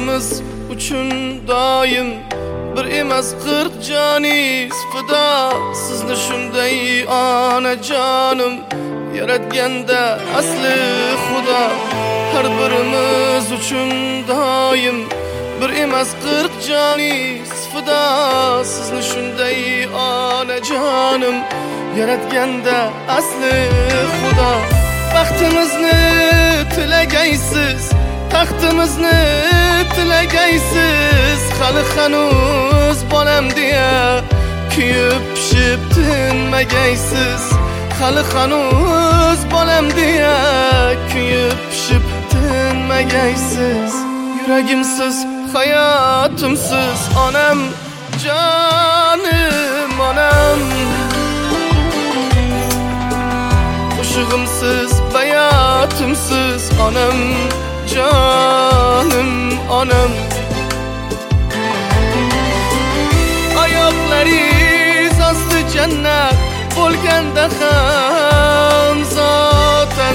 Baxtimiz uchun doim bir emas 40 joniz fido. Sizni shunday onajonim yaratganda asli Xudo. Har birimiz uchun doim bir emas 40 joniz fido. Sizni shunday onajonim yaratganda asli Xudo. Baxtimizni tilagaysiz, taxtimizni tilagaysiz. Hali hanuz bolam deya kuyib pishib tinmagaysiz. Hali hanuz bolam deya kuyib pishib tinmagaysiz. Yuragimsiz, hayotimsiz onam, jonim onam. Qo'shig'imsiz, bayotimsiz onam, jonim onam. Oyoqlaringiz osti jannat bo'lganda ham zotan.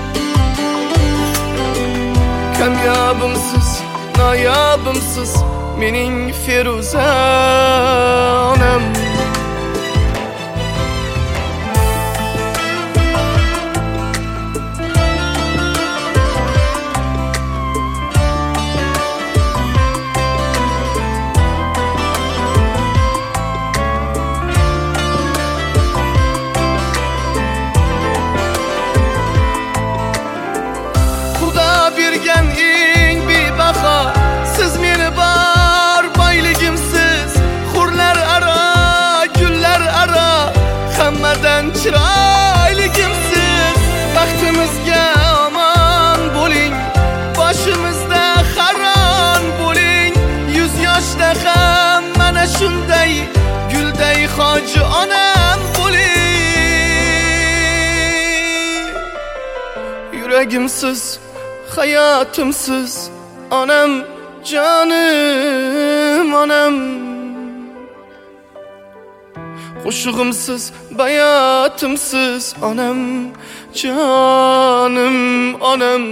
Kamyobimsiz, noyobimsiz mening Feruza onam. Bergan eng bebaho siz meni bor boyligimsiz. Hurlar aro, gullar aro hammadan chiroyligimsiz. Baxtimizga omon bo'ling, boshimizda haron bo'ling. 100 yoshda ham mana shunday gulday hoji onam bo'ling. Yuragimsiz, hayotimsiz onam, jonim onam. Qo'shig'imsiz, bayotimsiz onam, jonim onam.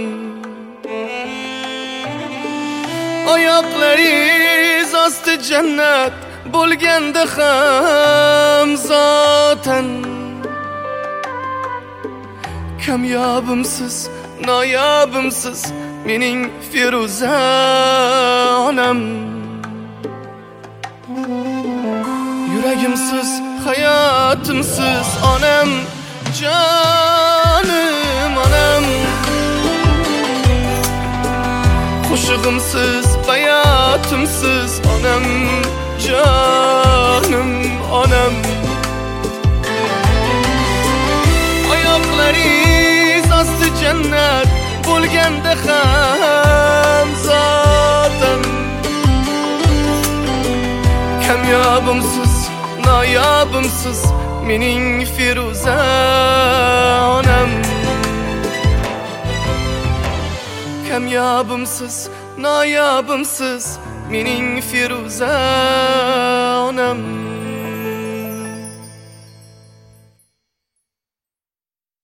Oyoqlaringiz osti jannat bo'lganda ham zotan. Kamyobimsiz, noyobimsiz mening Feruza onam. Yuragimsiz, hayotimsiz onam, jonim onam. Qo'shig'imsiz, bayotimsiz onam, jonim onam. Oyoqlaringiz osti jannat bo'lganda ham zotan. Kamyobimsiz, noyobimsiz mening Feruza onam. Kamyobimsiz, noyobimsiz mening Feruza onam.